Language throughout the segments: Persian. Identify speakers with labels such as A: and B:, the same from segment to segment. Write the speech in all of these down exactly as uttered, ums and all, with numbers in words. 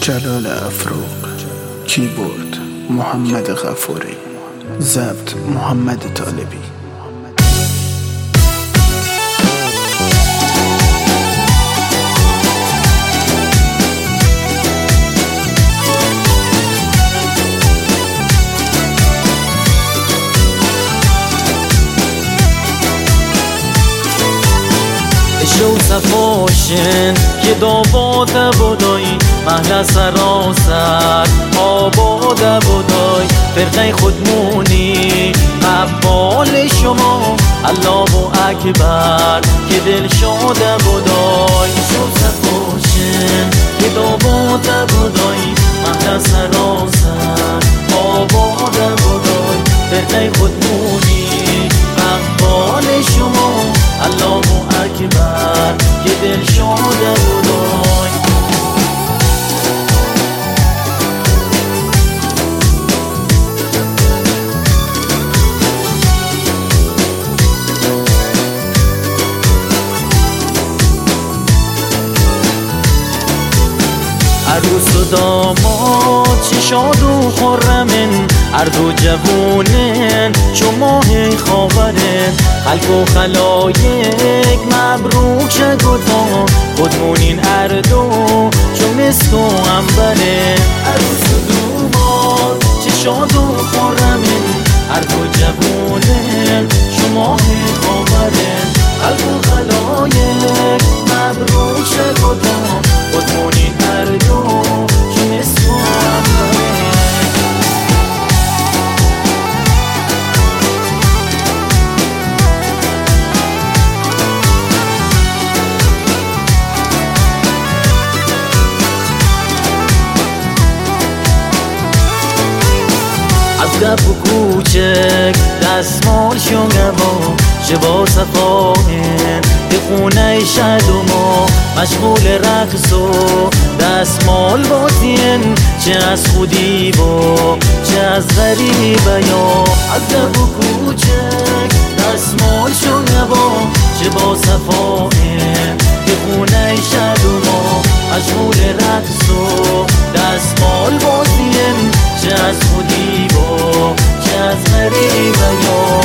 A: جلال افروق، کیبورد محمد غفوری، ضبط محمد طالبی.
B: شو صفاشن که داباده بودای محل سراسر آباده بودای فرقه خودمونی قبال شما الله اکبر که دل شاده بودای. شو صفاشن که داباده بودای محل سراسر آباده بودای فرقه خودمونی قبال شما الله اکبر که دل شاده بودای. عروس و داماد چه شاد و خرمن، هر دو جوونن چو ماه خاورن، خلق و خلایق مبروک شگوتا خودمونین هر دو چو مسک و عنبرن. عروس و داماد چه شاد و خرمن، هر دو جوونن چو ماه خاورن، خلق و خلایق مبروک شگوتا خودمونین هر دو چو مسک و عنبرن. از گپ و کوچک دستمال شنگوا شبا صفاهن به خونه شد و ما مشغول رقص و دستمال بازین، چه از خودی با چه از غریبه یا. از گپ و کوچک دستمال شنگوا شبا صفاهن به خونه شد و ما مشغول رقص و دستمال بازین، چه از خودی با چه از غریبه یا.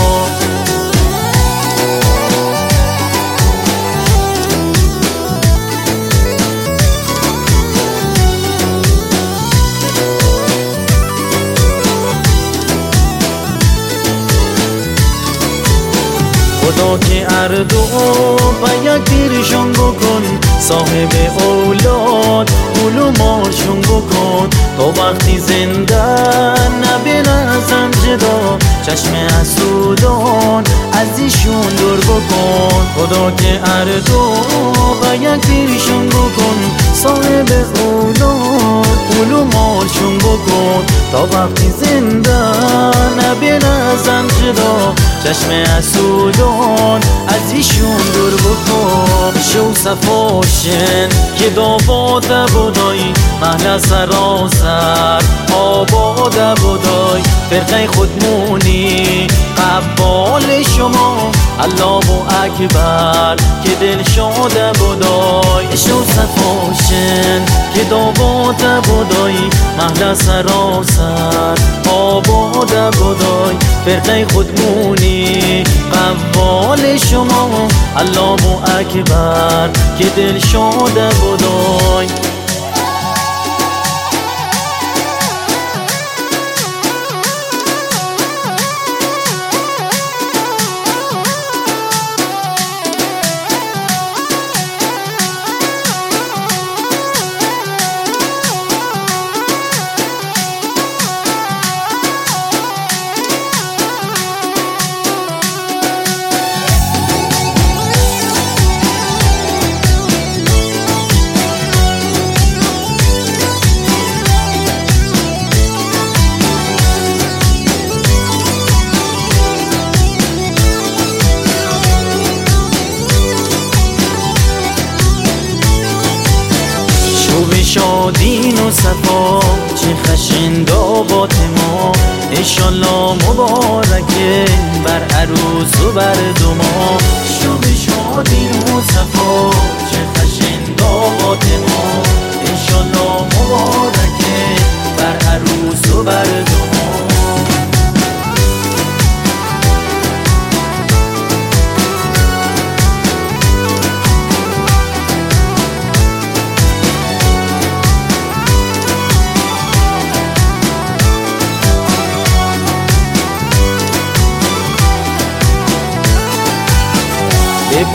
B: خدا که اردو با یک دیرشون بکن، صاحب اولاد گل و مالشون بکن، تا وقتی زنده نبین ازم جدا چشم حسودان از ایشون دور بکن. خدا که اردو با یک دیرشون بکن، صاحب اولاد گل و مالشون بکن، تا وقتی زنده نبین ازم جدا چشم حسودان از ایشون دور بکن. شو صفاشن که داباده بودای محل سراسر آباده بودای فرقه خودمونی قبال شما الله اکبر که دل شاده بودای. شو صفاشن که داباده بودای محل سراسر آباده بودای فرقه خودمونی قبال شما الله اکبر که دل شاده بودای. شادین و صفا چه خشن دابات ما، انشالله مبارکه بر عروس و بر دوما. شب شادین و صفا چه خشن دابات ما، انشالله مبارکه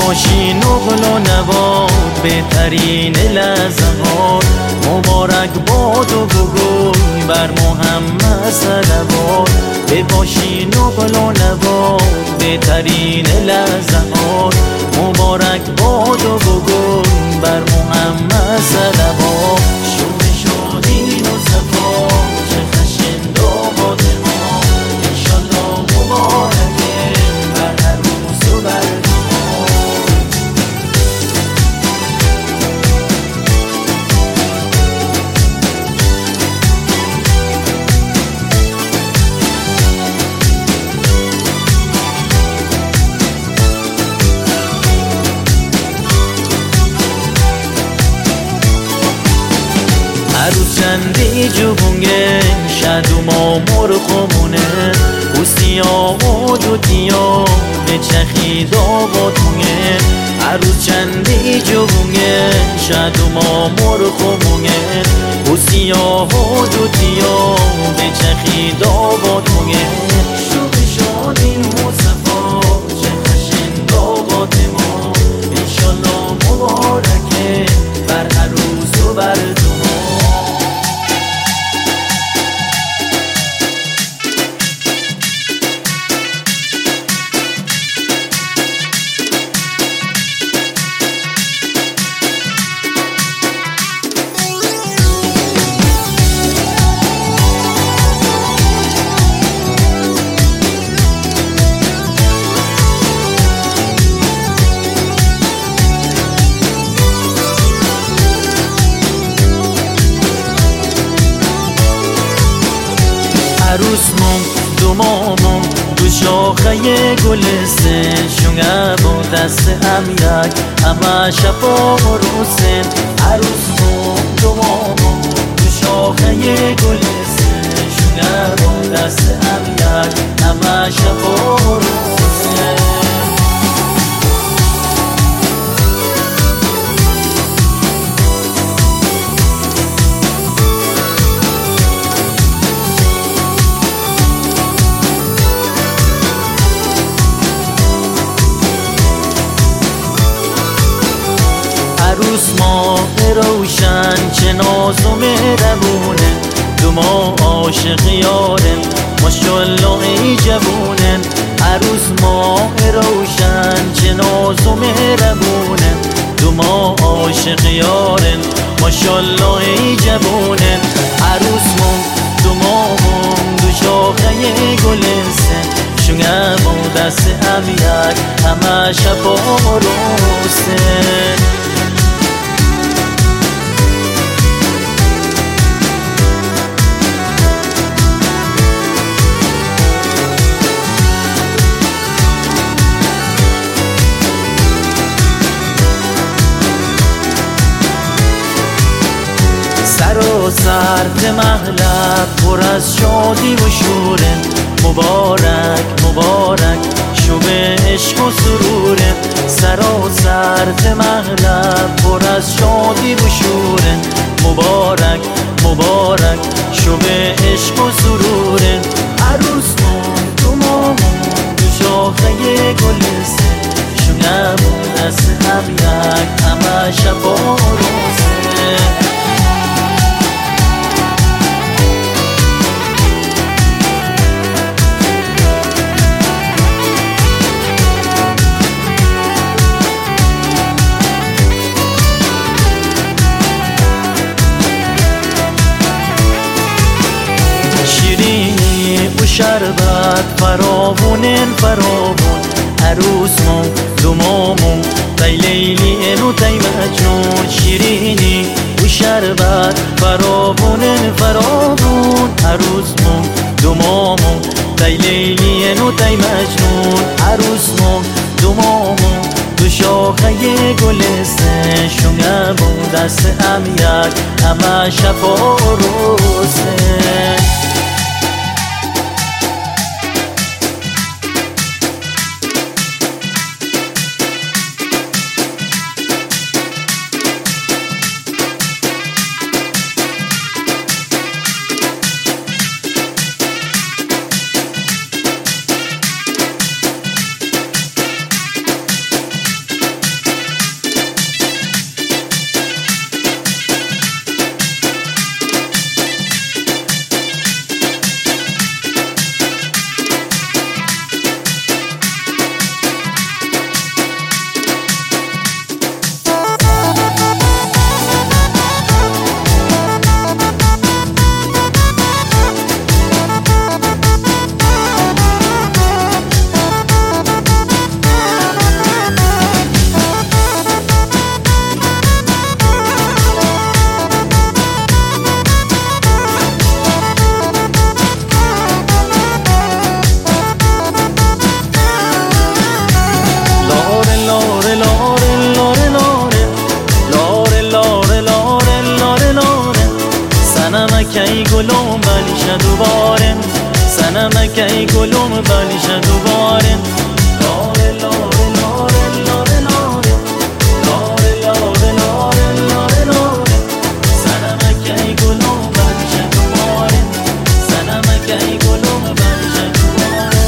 B: باشی نقل و نبات بهترین لحظات. مبارک باد و بگوی بر محمد صلوات. بباشی نقل و نبات بهترین لحظات. مبارک باد و بگوی بر محمد صلوات. شوق شادین و صفا چه خشن داماد ما. انشالله مبارکه بر عروس و بر عروس چندی جوونگه شد و مامور خمونه. اوستیا و دوتیا به چخی داباتونه. عروس چندی جوونگه شد و مامور خمونه. اوستیا و دوتیا به چخی داباتونه. شوق شادی مصطفا چه خشن دابات ما. انشالله مبارکه بر عروس و بر عروسمون دومامون دو شاخه گلستن. شونگه با دست هم یک همه شفا و روسن. عروسمون دومامون دو شاخه گلستن. شونگه با دست هم یک همه شفا و روسن. عروس ماه روشن چه ناز و مهربونه. دو ما عاشق یارن ماشالله ای جوونن. عروس ماه روشن چه ناز و مهربونه. دو ما عاشق یارن ماشالله ای جوونن. عروس مون دو ماهون دو شاخه گلستن. شونگه با دست هم یک همه شفا و روسن. سر و سرد مغلب پر از شادی و شوره. مبارک مبارک شب عشق و سروره. سر و سرد مغلب پر از شادی و شوره. مبارک مبارک شب عشق و سروره. عروس مون دو مامون دو شاخه گلستن. شونگه با دست هم یک همه شفا و روسن. شیرینی و شربت فراوونن فراوون. عروسمون دو مامون تای لیلی و تای مجنون. شیرینی و شربت فراوونن فراوون. عروسمون دو مامون تای لیلی و تای مجنون. عروسمون دو مامون دو شاخه گلستن. شونگه با دست هم یک همه شفا و روسن. گلوم بلیشه دوباره سنمک ای گلوم بلیشه دوباره لاره لاره لاره لاره لاره لاره لاره لاره لاره سنمک ای گلوم بلیشه دوباره سنمک ای گلوم بلیشه دوباره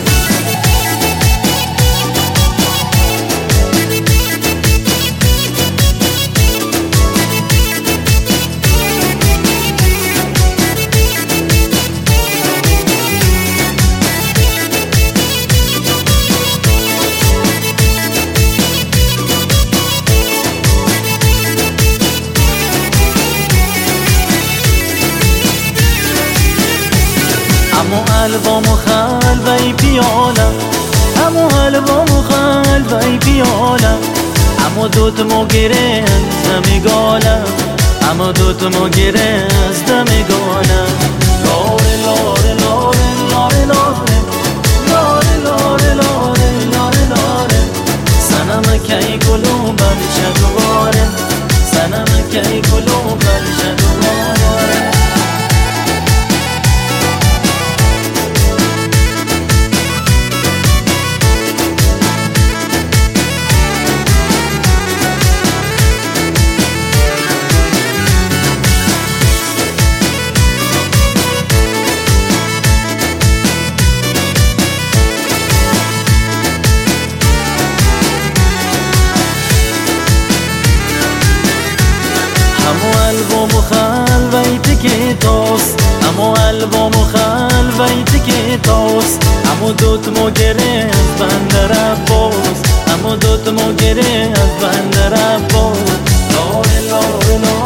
B: امو قلبم و خلوی پیالم امو قلبم و خلوی پیالم امو دوتمو گره از دم گالم امو دوتمو گره از دم گالم لاره لاره لاره لاره لاره لاره لاره لاره لاره سنمک ای گلوم بلیشه دوباره سنمک ای گلوم بلیشه دوباره قلبم و خلویت که تاست امو قلبم و خلویت که تاست امو دوتمو گره از بندر عباس امو دوتمو گره از بندر عباس لاره لاره لاره